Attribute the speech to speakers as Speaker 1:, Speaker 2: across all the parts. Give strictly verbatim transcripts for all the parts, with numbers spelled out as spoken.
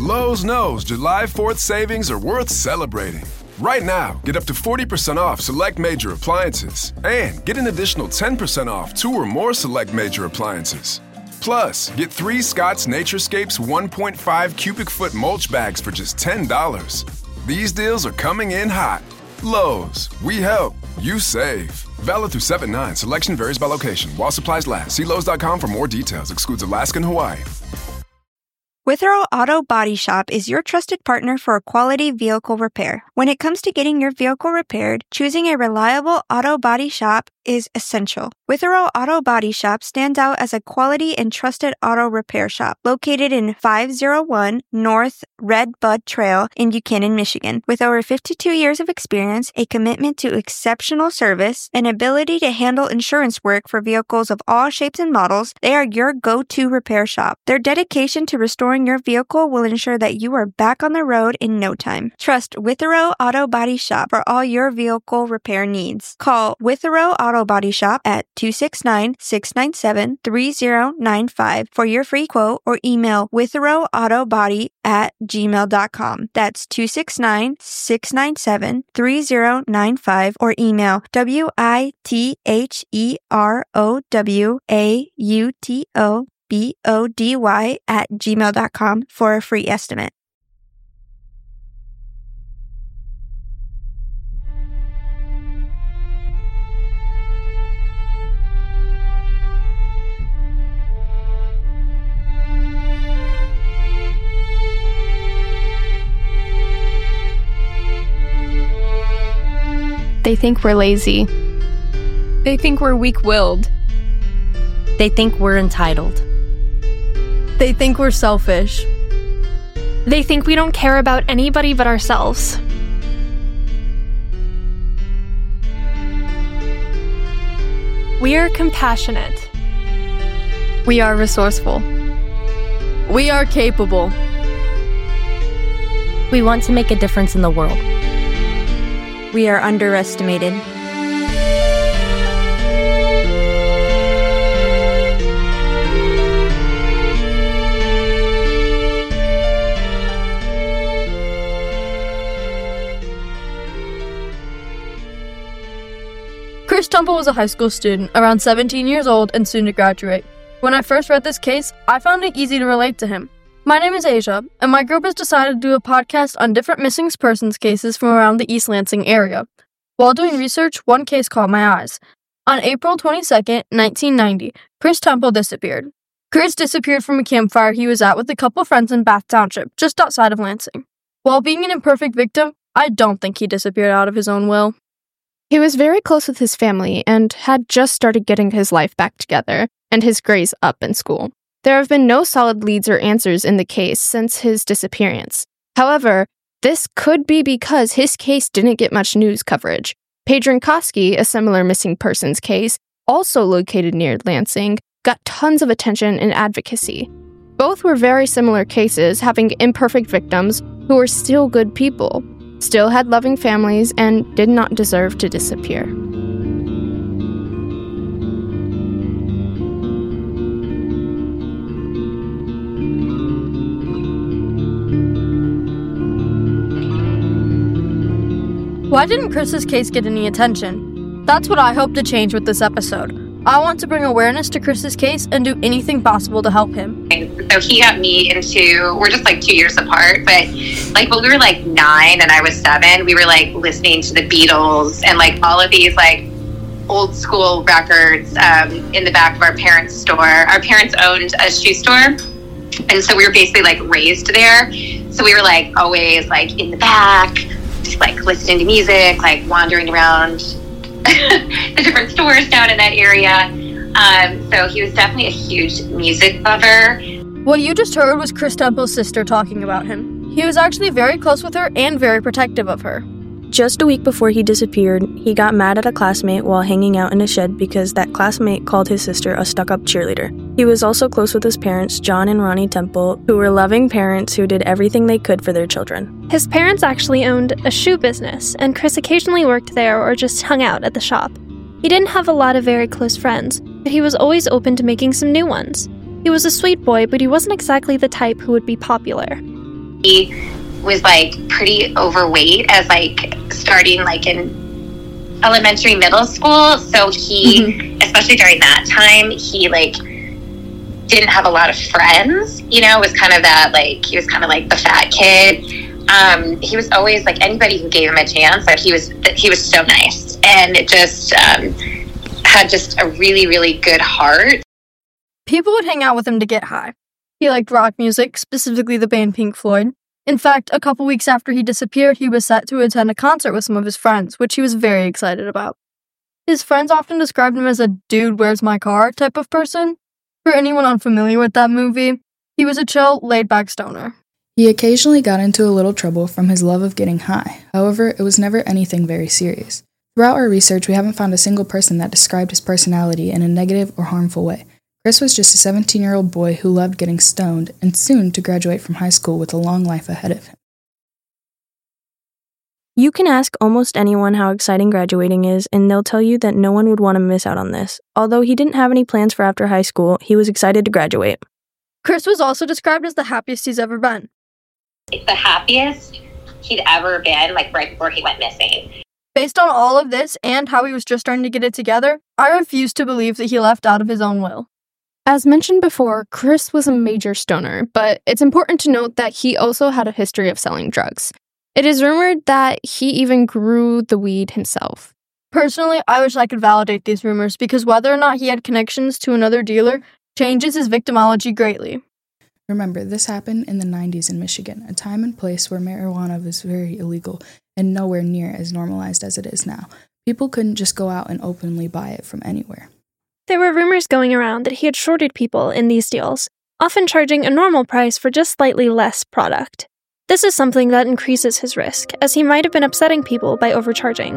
Speaker 1: Lowe's knows July fourth savings are worth celebrating. Right now, get up to forty percent off select major appliances and get an additional ten percent off two or more select major appliances. Plus, get three Scott's Naturescapes one point five cubic foot mulch bags for just ten dollars. These deals are coming in hot. Lowe's, we help, you save. Valid through seven nine. Selection varies by location. While supplies last. See Lowe's dot com for more details. Excludes Alaska and Hawaii.
Speaker 2: Withrow Auto Body Shop is your trusted partner for quality vehicle repair. When it comes to getting your vehicle repaired, choosing a reliable auto body shop is essential. Withrow Auto Body Shop stands out as a quality and trusted auto repair shop located in five oh one North Red Bud Trail in Buchanan, Michigan. With over fifty-two years of experience, a commitment to exceptional service, and ability to handle insurance work for vehicles of all shapes and models, they are your go-to repair shop. Their dedication to restoring your vehicle will ensure that you are back on the road in no time. Trust Withrow Auto Body Shop for all your vehicle repair needs. Call Withrow Auto Body Shop at two six nine, six nine seven, three oh nine five for your free quote or email withrowAutobody at gmail dot com. That's two six nine, six nine seven, three oh nine five or email W I T H E R O W A U T O B O D Y at gmail dot com for a free estimate.
Speaker 3: They think we're lazy.
Speaker 4: They think we're weak-willed.
Speaker 5: They think we're entitled.
Speaker 4: They think we're selfish.
Speaker 3: They think we don't care about anybody but ourselves. We are compassionate.
Speaker 4: We are resourceful. We are capable.
Speaker 5: We want to make a difference in the world.
Speaker 2: We are underestimated.
Speaker 4: Chris Temple was a high school student, around seventeen years old and soon to graduate. When I first read this case, I found it easy to relate to him. My name is Asia, and my group has decided to do a podcast on different missing persons cases from around the East Lansing area. While doing research, one case caught my eyes. On April twenty-second, nineteen ninety, Chris Temple disappeared. Chris disappeared from a campfire he was at with a couple friends in Bath Township, just outside of Lansing. While being an imperfect victim, I don't think he disappeared out of his own will.
Speaker 3: He was very close with his family and had just started getting his life back together and his grades up in school. There have been no solid leads or answers in the case since his disappearance. However, this could be because his case didn't get much news coverage. Padrinkowski, a similar missing persons case, also located near Lansing, got tons of attention and advocacy. Both were very similar cases, having imperfect victims who were still good people, still had loving families, and did not deserve to disappear.
Speaker 4: Why didn't Chris's case get any attention? That's what I hope to change with this episode. I want to bring awareness to Chris's case and do anything possible to help him.
Speaker 6: So he got me into, we're just like two years apart, but like when we were like nine and I was seven, we were like listening to the Beatles and like all of these like old school records um, in the back of our parents' store. Our parents owned a shoe store. And so we were basically like raised there. So we were like always like in the back, just like listening to music, like wandering around the different stores down in that area. Um, so he was definitely a huge music lover.
Speaker 4: What you just heard was Chris Temple's sister talking about him. He was actually very close with her and very protective of her.
Speaker 7: Just a week before he disappeared, he got mad at a classmate while hanging out in a shed because that classmate called his sister a stuck-up cheerleader. He was also close with his parents, John and Ronnie Temple, who were loving parents who did everything they could for their children.
Speaker 3: His parents actually owned a shoe business, and Chris occasionally worked there or just hung out at the shop. He didn't have a lot of very close friends, but he was always open to making some new ones. He was a sweet boy, but he wasn't exactly the type who would be popular.
Speaker 6: He was like pretty overweight as like starting like in elementary, middle school. So he, mm-hmm. especially during that time, he like didn't have a lot of friends, you know, was kind of that, like, he was kind of like the fat kid. Um, he was always like, anybody who gave him a chance, like he was, he was so nice, and it just um, had just a really, really good heart.
Speaker 4: People would hang out with him to get high. He liked rock music, specifically the band Pink Floyd. In fact, a couple weeks after he disappeared, he was set to attend a concert with some of his friends, which he was very excited about. His friends often described him as a dude, where's my car type of person. For anyone unfamiliar with that movie, he was a chill, laid-back stoner.
Speaker 8: He occasionally got into a little trouble from his love of getting high. However, it was never anything very serious. Throughout our research, we haven't found a single person that described his personality in a negative or harmful way. Chris was just a seventeen-year-old boy who loved getting stoned and soon to graduate from high school with a long life ahead of him.
Speaker 7: You can ask almost anyone how exciting graduating is, and they'll tell you that no one would want to miss out on this. Although he didn't have any plans for after high school, he was excited to graduate.
Speaker 4: Chris was also described as the happiest he's ever been.
Speaker 6: It's the happiest he'd ever been, like right before he went missing.
Speaker 4: Based on all of this and how he was just starting to get it together, I refuse to believe that he left out of his own will.
Speaker 3: As mentioned before, Chris was a major stoner, but it's important to note that he also had a history of selling drugs. It is rumored that he even grew the weed himself.
Speaker 4: Personally, I wish I could validate these rumors, because whether or not he had connections to another dealer changes his victimology greatly.
Speaker 8: Remember, this happened in the nineties in Michigan, a time and place where marijuana was very illegal and nowhere near as normalized as it is now. People couldn't just go out and openly buy it from anywhere.
Speaker 9: There were rumors going around that he had shorted people in these deals, often charging a normal price for just slightly less product. This is something that increases his risk, as he might have been upsetting people by overcharging.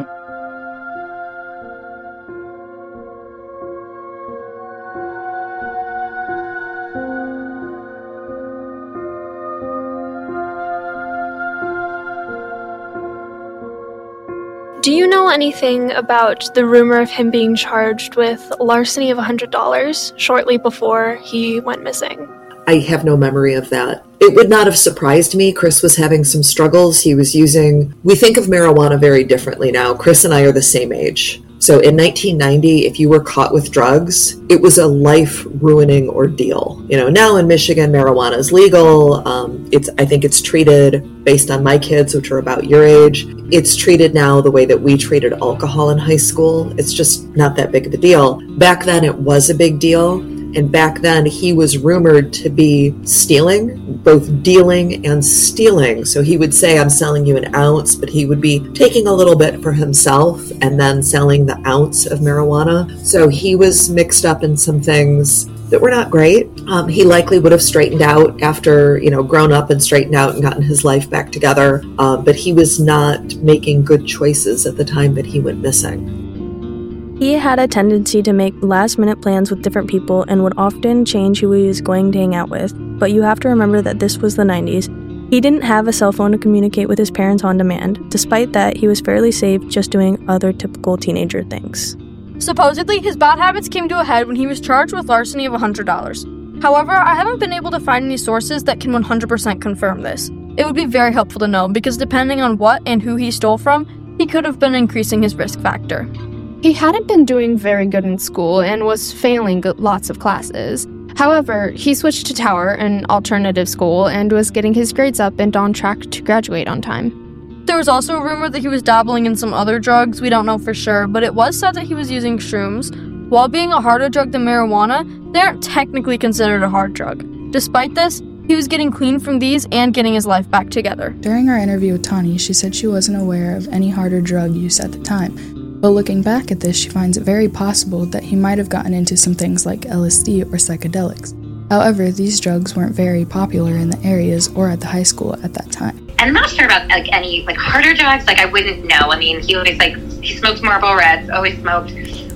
Speaker 9: Do you know anything about the rumor of him being charged with larceny of one hundred dollars shortly before he went missing?
Speaker 10: I have no memory of that. It would not have surprised me. Chris was having some struggles. He was using... We think of marijuana very differently now. Chris and I are the same age. So in nineteen ninety, if you were caught with drugs, it was a life-ruining ordeal. You know, now in Michigan, marijuana is legal. Um, it's I think it's treated, based on my kids, which are about your age, it's treated now the way that we treated alcohol in high school. It's just not that big of a deal. Back then, it was a big deal. And back then, he was rumored to be stealing, both dealing and stealing. So he would say, I'm selling you an ounce, but he would be taking a little bit for himself and then selling the ounce of marijuana. So he was mixed up in some things that were not great. Um, he likely would have straightened out after, you know, grown up and straightened out and gotten his life back together. Uh, but he was not making good choices at the time that he went missing.
Speaker 7: He had a tendency to make last-minute plans with different people and would often change who he was going to hang out with, but you have to remember that this was the nineties. He didn't have a cell phone to communicate with his parents on demand. Despite that, he was fairly safe just doing other typical teenager things.
Speaker 4: Supposedly, his bad habits came to a head when he was charged with larceny of one hundred dollars. However, I haven't been able to find any sources that can one hundred percent confirm this. It would be very helpful to know, because depending on what and who he stole from, he could have been increasing his risk factor.
Speaker 3: He hadn't been doing very good in school and was failing lots of classes. However, he switched to Tower, an alternative school, and was getting his grades up and on track to graduate on time.
Speaker 4: There was also a rumor that he was dabbling in some other drugs. We don't know for sure, but it was said that he was using shrooms. While being a harder drug than marijuana, they aren't technically considered a hard drug. Despite this, he was getting clean from these and getting his life back together.
Speaker 8: During our interview with Tani, she said she wasn't aware of any harder drug use at the time. But looking back at this, she finds it very possible that he might have gotten into some things like L S D or psychedelics. However, these drugs weren't very popular in the areas or at the high school at that time.
Speaker 6: And I'm not sure about like any like harder drugs. Like I wouldn't know. I mean, he always like he smoked Marlboro Reds, always smoked.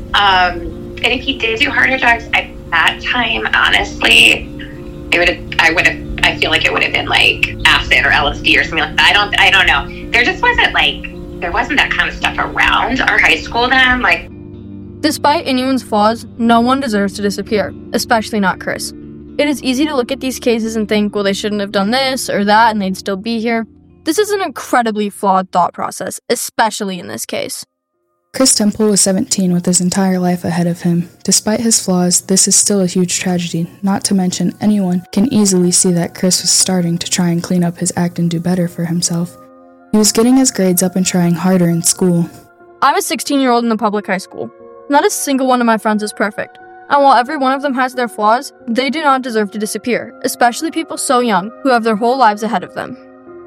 Speaker 6: Um, and if he did do harder drugs at that time, honestly, it would have. I would have. I feel like it would have been like acid or L S D or something like that. I don't. I don't know. There just wasn't like. There wasn't that kind of stuff around our high school then, like...
Speaker 4: Despite anyone's flaws, no one deserves to disappear, especially not Chris. It is easy to look at these cases and think, well, they shouldn't have done this or that and they'd still be here. This is an incredibly flawed thought process, especially in this case.
Speaker 8: Chris Temple was seventeen with his entire life ahead of him. Despite his flaws, this is still a huge tragedy, not to mention anyone can easily see that Chris was starting to try and clean up his act and do better for himself. He was getting his grades up and trying harder in school.
Speaker 4: I'm a sixteen-year-old in a public high school. Not a single one of my friends is perfect. And while every one of them has their flaws, they do not deserve to disappear, especially people so young who have their whole lives ahead of them.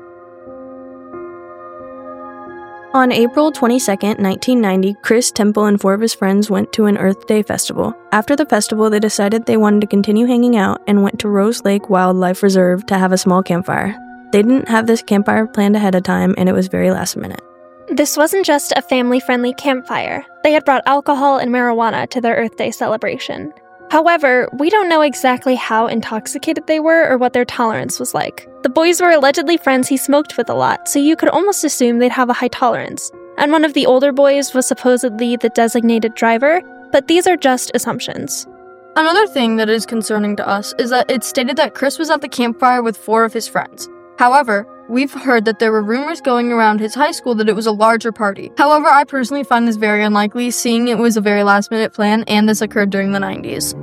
Speaker 7: On April twenty-second, nineteen ninety, Chris Temple and four of his friends went to an Earth Day festival. After the festival, they decided they wanted to continue hanging out and went to Rose Lake Wildlife Reserve to have a small campfire. They didn't have this campfire planned ahead of time, and it was very last minute.
Speaker 9: This wasn't just a family-friendly campfire. They had brought alcohol and marijuana to their Earth Day celebration. However, we don't know exactly how intoxicated they were or what their tolerance was like. The boys were allegedly friends he smoked with a lot, so you could almost assume they'd have a high tolerance. And one of the older boys was supposedly the designated driver, but these are just assumptions.
Speaker 4: Another thing that is concerning to us is that it's stated that Chris was at the campfire with four of his friends. However, we've heard that there were rumors going around his high school that it was a larger party. However, I personally find this very unlikely, seeing it was a very last-minute plan and this occurred during the nineties.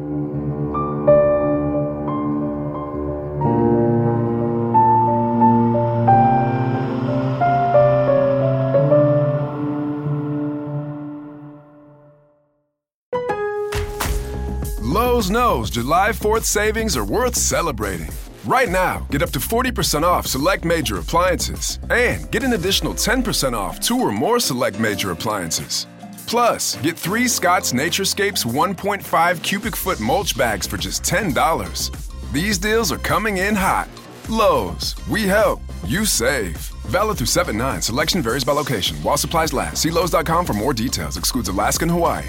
Speaker 1: Lowe's knows July fourth savings are worth celebrating. Right now, get up to forty percent off select major appliances and get an additional ten percent off two or more select major appliances. Plus, get three Scott's Naturescapes one point five cubic foot mulch bags for just ten dollars. These deals are coming in hot. Lowe's, we help, you save. Valid through seven nine. Selection varies by location. While supplies last. See Lowe's dot com for more details. Excludes Alaska and Hawaii.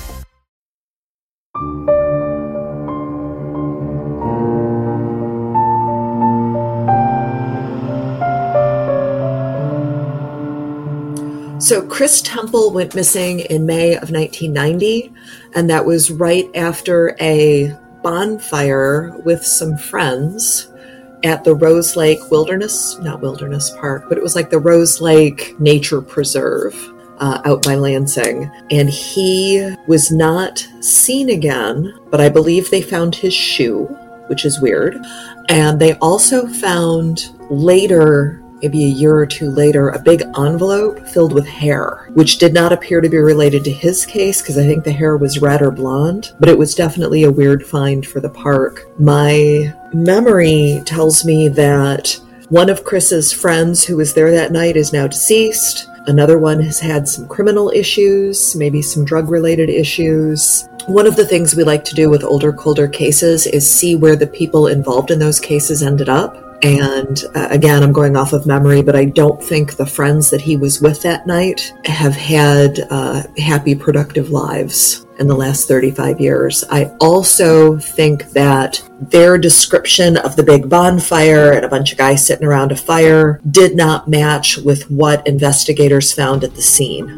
Speaker 10: So Chris Temple went missing in May of nineteen ninety, and that was right after a bonfire with some friends at the Rose Lake Wilderness, not Wilderness Park, but it was like the Rose Lake Nature Preserve uh, out by Lansing. And he was not seen again, but I believe they found his shoe, which is weird. And they also found later, maybe a year or two later, a big envelope filled with hair, which did not appear to be related to his case because I think the hair was red or blonde, but it was definitely a weird find for the park. My memory tells me that one of Chris's friends who was there that night is now deceased. Another one has had some criminal issues, maybe some drug-related issues. One of the things we like to do with older, colder cases is see where the people involved in those cases ended up. And uh, again, I'm going off of memory, but I don't think the friends that he was with that night have had uh, happy, productive lives in the last thirty-five years. I also think that their description of the big bonfire and a bunch of guys sitting around a fire did not match with what investigators found at the scene.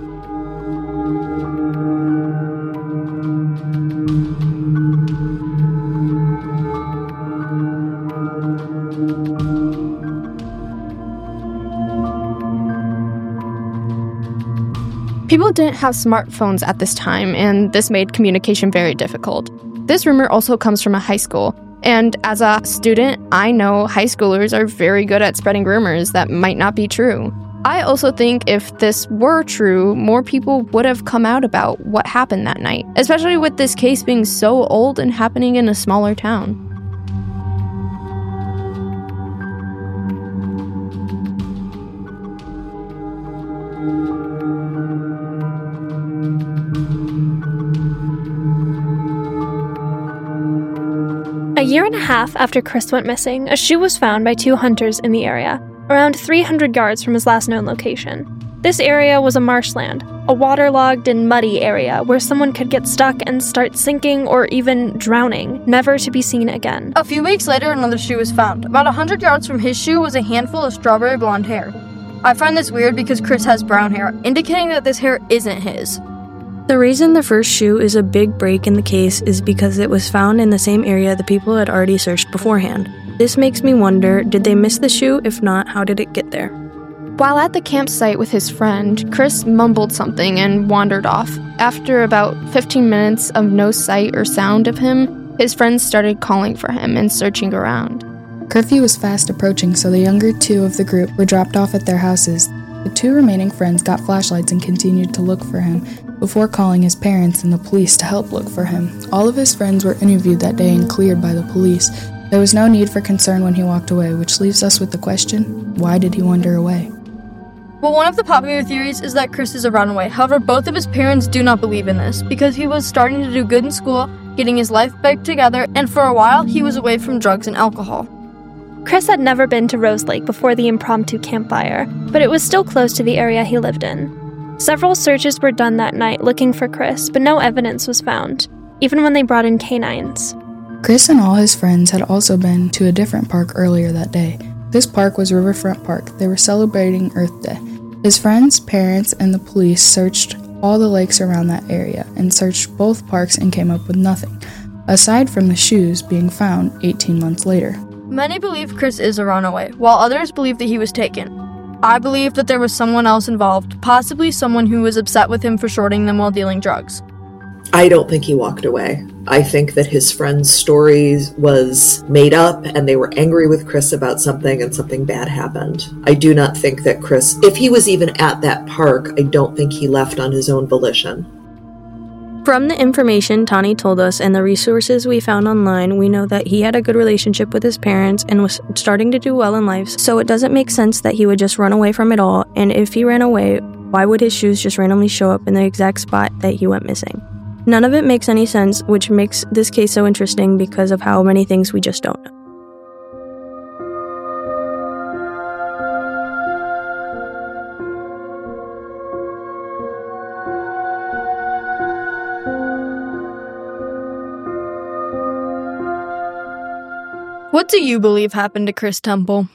Speaker 3: People didn't have smartphones at this time, and this made communication very difficult. This rumor also comes from a high school, and as a student, I know high schoolers are very good at spreading rumors that might not be true. I also think if this were true, more people would have come out about what happened that night, especially with this case being so old and happening in a smaller town.
Speaker 9: A year and a half after Chris went missing, a shoe was found by two hunters in the area, around three hundred yards from his last known location. This area was a marshland, a waterlogged and muddy area where someone could get stuck and start sinking or even drowning, never to be seen again.
Speaker 4: A few weeks later, another shoe was found. About one hundred yards from his shoe was a handful of strawberry blonde hair. I find this weird because Chris has brown hair, indicating that this hair isn't his.
Speaker 7: The reason the first shoe is a big break in the case is because it was found in the same area the people had already searched beforehand. This makes me wonder, did they miss the shoe? If not, how did it get there?
Speaker 3: While at the campsite with his friend, Chris mumbled something and wandered off. After about fifteen minutes of no sight or sound of him, his friends started calling for him and searching around.
Speaker 8: Curfew was fast approaching, so the younger two of the group were dropped off at their houses. The two remaining friends got flashlights and continued to look for him, before calling his parents and the police to help look for him. All of his friends were interviewed that day and cleared by the police. There was no need for concern when he walked away, which leaves us with the question, why did he wander away?
Speaker 4: Well, one of the popular theories is that Chris is a runaway. However, both of his parents do not believe in this, because he was starting to do good in school, getting his life back together, and for a while, he was away from drugs and alcohol.
Speaker 9: Chris had never been to Rose Lake before the impromptu campfire, but it was still close to the area he lived in. Several searches were done that night looking for Chris, but no evidence was found, even when they brought in canines.
Speaker 8: Chris and all his friends had also been to a different park earlier that day. This park was Riverfront Park. They were celebrating Earth Day. His friends, parents, and the police searched all the lakes around that area and searched both parks and came up with nothing, aside from the shoes being found eighteen months later.
Speaker 4: Many believe Chris is a runaway, while others believe that he was taken. I believe that there was someone else involved, possibly someone who was upset with him for shorting them while dealing drugs.
Speaker 10: I don't think he walked away. I think that his friend's story was made up and they were angry with Chris about something and something bad happened. I do not think that Chris, if he was even at that park, I don't think he left on his own volition.
Speaker 7: From the information Tani told us and the resources we found online, we know that he had a good relationship with his parents and was starting to do well in life, so it doesn't make sense that he would just run away from it all, and if he ran away, why would his shoes just randomly show up in the exact spot that he went missing? None of it makes any sense, which makes this case so interesting because of how many things we just don't know.
Speaker 4: What do you believe happened to Chris Temple?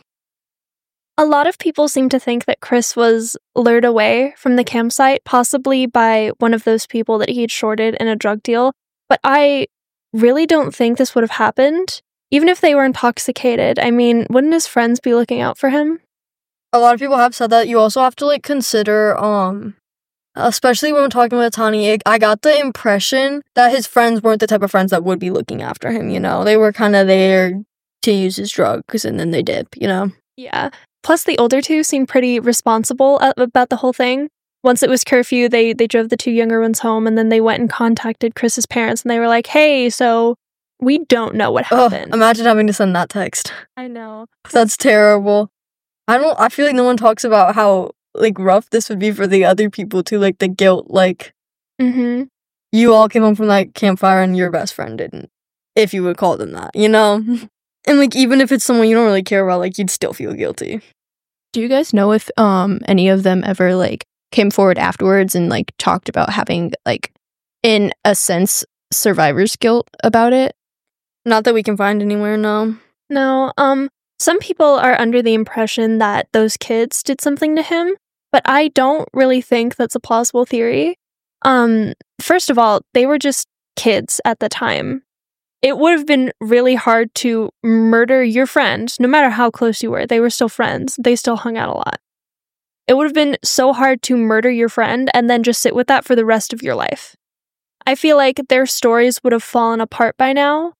Speaker 9: A lot of people seem to think that Chris was lured away from the campsite, possibly by one of those people that he had shorted in a drug deal, but I really don't think this would have happened, even if they were intoxicated. I mean, wouldn't his friends be looking out for him?
Speaker 4: A lot of people have said that. You also have to, like, consider, um, especially when we're talking with Tani, I got the impression that his friends weren't the type of friends that would be looking after him, you know? They were kind of there to use his drugs, and then they dip, you know?
Speaker 9: Yeah. Plus, the older two seemed pretty responsible about the whole thing. Once it was curfew, they, they drove the two younger ones home, and then they went and contacted Chris's parents, and they were like, hey, so we don't know what happened.
Speaker 4: Oh, imagine having to send that text.
Speaker 9: I know.
Speaker 4: That's terrible. I don't, I feel like no one talks about how, like, rough this would be for the other people, too, like, the guilt, like,
Speaker 9: mm-hmm.
Speaker 4: You all came home from that campfire and your best friend didn't, if you would call them that, you know? And, like, even if it's someone you don't really care about, like, you'd still feel guilty.
Speaker 3: Do you guys know if um any of them ever, like, came forward afterwards and, like, talked about having, like, in a sense, survivor's guilt about it?
Speaker 4: Not that we can find anywhere, no.
Speaker 9: No, um, some people are under the impression that those kids did something to him, but I don't really think that's a plausible theory. Um, first of all, they were just kids at the time. It would have been really hard to murder your friend, no matter how close you were. They were still friends. They still hung out a lot. It would have been so hard to murder your friend and then just sit with that for the rest of your life. I feel like their stories would have fallen apart by now,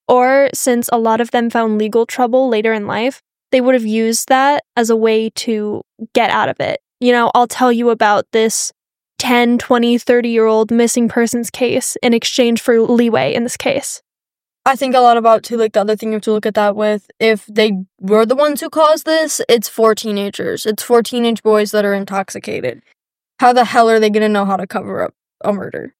Speaker 9: or since a lot of them found legal trouble later in life, they would have used that as a way to get out of it. You know, I'll tell you about this ten, twenty, thirty-year-old missing persons case in exchange for leeway in this case.
Speaker 4: I think a lot about, too, like, the other thing you have to look at that with, if they were the ones who caused this, it's four teenagers. It's four teenage boys that are intoxicated. How the hell are they going to know how to cover up a murder?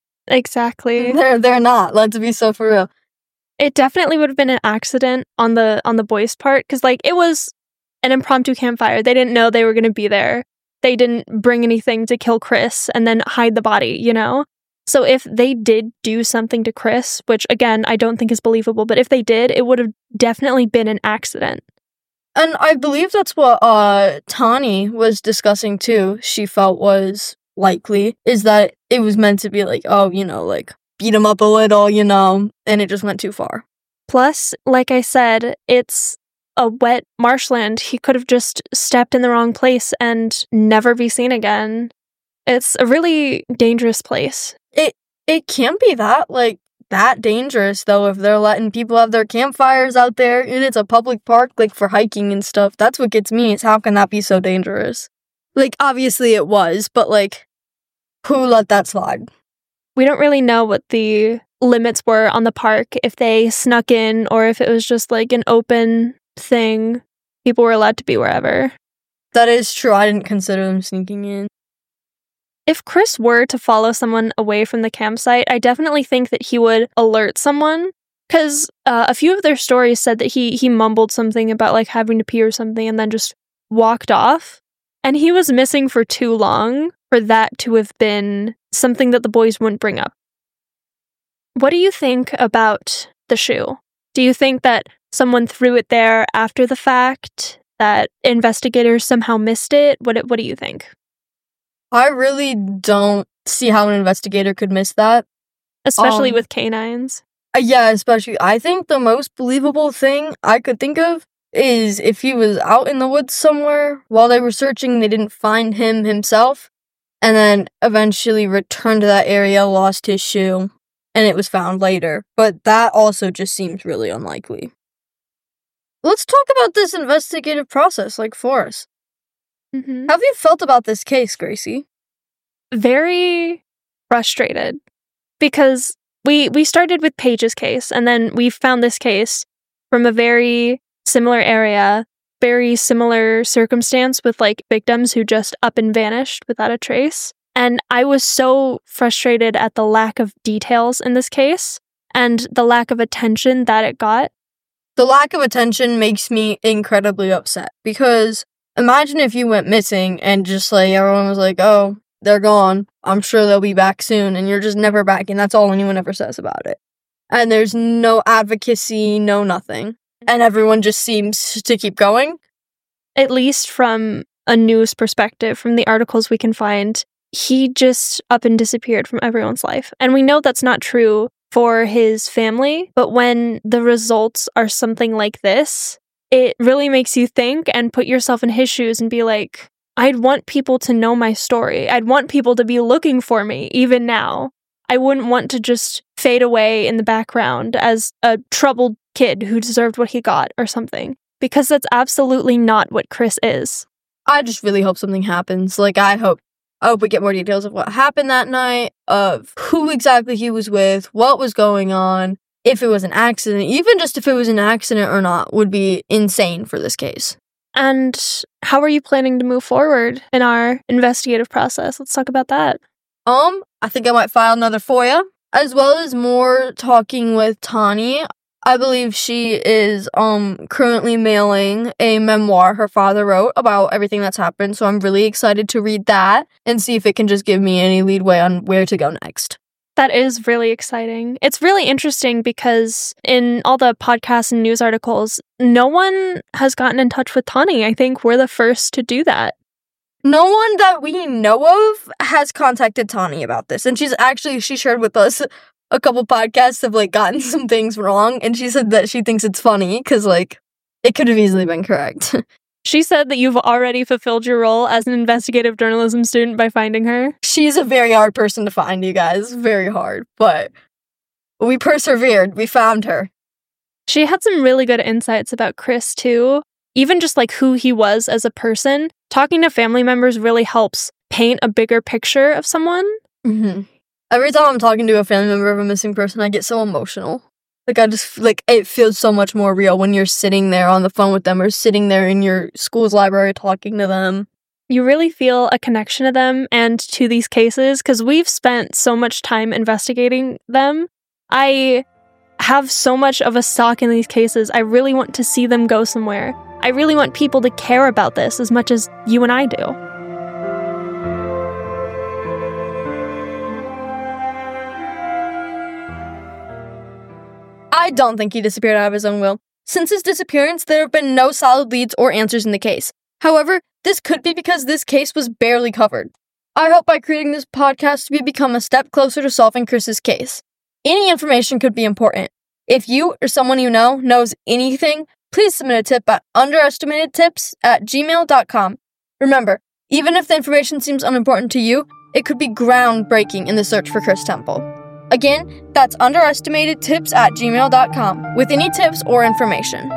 Speaker 9: Exactly.
Speaker 4: They're they're not. Let's be so for real.
Speaker 9: It definitely would have been an accident on the on the boys' part, because, like, it was an impromptu campfire. They didn't know they were going to be there. They didn't bring anything to kill Chris and then hide the body, you know? So if they did do something to Chris, which, again, I don't think is believable, but if they did, it would have definitely been an accident.
Speaker 4: And I believe that's what uh, Tani was discussing, too. She felt was likely is that it was meant to be like, oh, you know, like, beat him up a little, you know, and it just went too far.
Speaker 9: Plus, like I said, it's a wet marshland. He could have just stepped in the wrong place and never be seen again. It's a really dangerous place.
Speaker 4: It it can't be that, like, that dangerous, though, if they're letting people have their campfires out there and it's a public park, like, for hiking and stuff. That's what gets me, is how can that be so dangerous? Like, obviously it was, but, like, who let that slide?
Speaker 9: We don't really know what the limits were on the park, if they snuck in or if it was just, like, an open thing. People were allowed to be wherever.
Speaker 4: That is true. I didn't consider them sneaking in.
Speaker 9: If Chris were to follow someone away from the campsite, I definitely think that he would alert someone, because uh, a few of their stories said that he he mumbled something about, like, having to pee or something and then just walked off. And he was missing for too long for that to have been something that the boys wouldn't bring up. What do you think about the shoe? Do you think that someone threw it there after the fact, that investigators somehow missed it? What What do you think?
Speaker 4: I really don't see how an investigator could miss that.
Speaker 9: Especially
Speaker 4: um,
Speaker 9: with canines.
Speaker 4: Uh, yeah, especially. I think the most believable thing I could think of is if he was out in the woods somewhere while they were searching, they didn't find him himself, and then eventually returned to that area, lost his shoe, and it was found later. But that also just seems really unlikely. Let's talk about this investigative process, like, for us.
Speaker 9: Mm-hmm.
Speaker 4: How have you felt about this case, Gracie?
Speaker 9: Very frustrated, because we we started with Paige's case, and then we found this case from a very similar area, very similar circumstance with, like, victims who just up and vanished without a trace. And I was so frustrated at the lack of details in this case and the lack of attention that it got.
Speaker 4: The lack of attention makes me incredibly upset, because imagine if you went missing and just, like, everyone was like, oh, they're gone. I'm sure they'll be back soon, and you're just never back, and that's all anyone ever says about it. And there's no advocacy, no nothing. And everyone just seems to keep going.
Speaker 9: At least from a news perspective, from the articles we can find, he just up and disappeared from everyone's life. And we know that's not true for his family, but when the results are something like this, it really makes you think and put yourself in his shoes and be like, I'd want people to know my story. I'd want people to be looking for me, even now. I wouldn't want to just fade away in the background as a troubled kid who deserved what he got or something, because that's absolutely not what Chris is.
Speaker 4: I just really hope something happens. Like, I hope, I hope we get more details of what happened that night, of who exactly he was with, what was going on, if it was an accident. Even just if it was an accident or not would be insane for this case.
Speaker 9: And how are you planning to move forward in our investigative process? Let's talk about that.
Speaker 4: Um, I think I might file another FOIA, as well as more talking with Tani. I believe she is um currently mailing a memoir her father wrote about everything that's happened, so I'm really excited to read that and see if it can just give me any leadway on where to go next.
Speaker 9: That is really exciting. It's really interesting because in all the podcasts and news articles, no one has gotten in touch with Tani. I think we're the first to do that.
Speaker 4: No one that we know of has contacted Tani about this, and she's actually, she shared with us a couple podcasts have, like, gotten some things wrong, and she said that she thinks it's funny, because, like, it could have easily been correct.
Speaker 9: She said that you've already fulfilled your role as an investigative journalism student by finding her.
Speaker 4: She's a very hard person to find, you guys. Very hard. But we persevered. We found her.
Speaker 9: She had some really good insights about Chris, too. Even just, like, who he was as a person. Talking to family members really helps paint a bigger picture of someone.
Speaker 4: Mm-hmm. Every time I'm talking to a family member of a missing person, I get so emotional. Like, I just, like, it feels so much more real when you're sitting there on the phone with them or sitting there in your school's library talking to them.
Speaker 9: You really feel a connection to them and to these cases because we've spent so much time investigating them. I have so much of a stock in these cases. I really want to see them go somewhere. I really want people to care about this as much as you and I do.
Speaker 4: I don't think he disappeared out of his own will. Since his disappearance, there have been no solid leads or answers in the case. However, this could be because this case was barely covered. I hope by creating this podcast we become a step closer to solving Chris's case. Any information could be important. If you or someone you know knows anything, please submit a tip at underestimatedtips at gmail dot com. Remember, even if the information seems unimportant to you, it could be groundbreaking in the search for Chris Temple. Again, that's underestimatedtips at gmail dot com with any tips or information.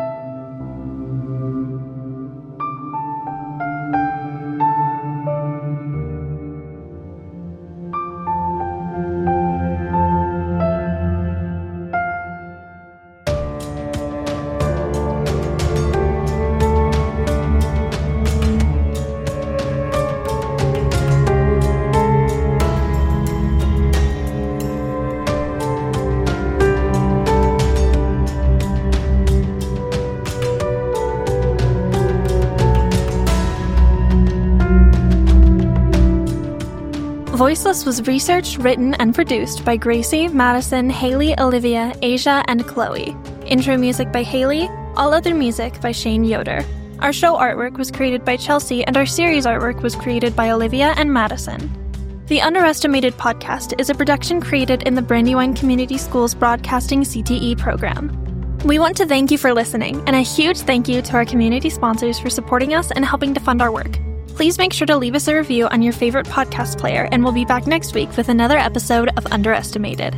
Speaker 9: Voiceless was researched, written, and produced by Gracie, Madison, Haley, Olivia, Asia, and Chloe. Intro music by Haley, all other music by Shane Yoder. Our show artwork was created by Chelsea, and our series artwork was created by Olivia and Madison. The Underestimated Podcast is a production created in the Brandywine Community Schools Broadcasting C T E program. We want to thank you for listening, and a huge thank you to our community sponsors for supporting us and helping to fund our work. Please make sure to leave us a review on your favorite podcast player, and we'll be back next week with another episode of Underestimated.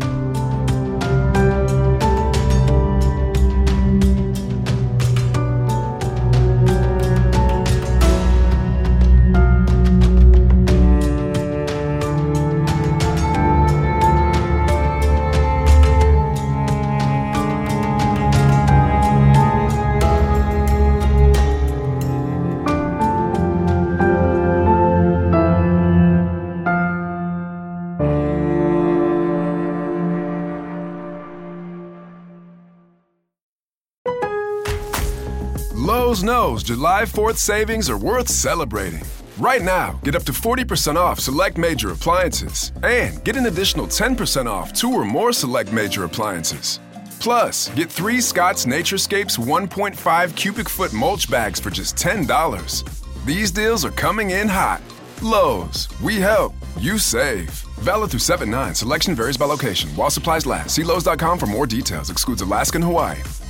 Speaker 1: Lowe's knows July fourth savings are worth celebrating. Right now, get up to forty percent off select major appliances and get an additional ten percent off two or more select major appliances. Plus, get three Scott's Naturescapes one point five cubic foot mulch bags for just ten dollars. These deals are coming in hot. Lowe's, we help, you save. Valid through seven nine. Selection varies by location. While supplies last. See Lowe's dot com for more details. Excludes Alaska and Hawaii.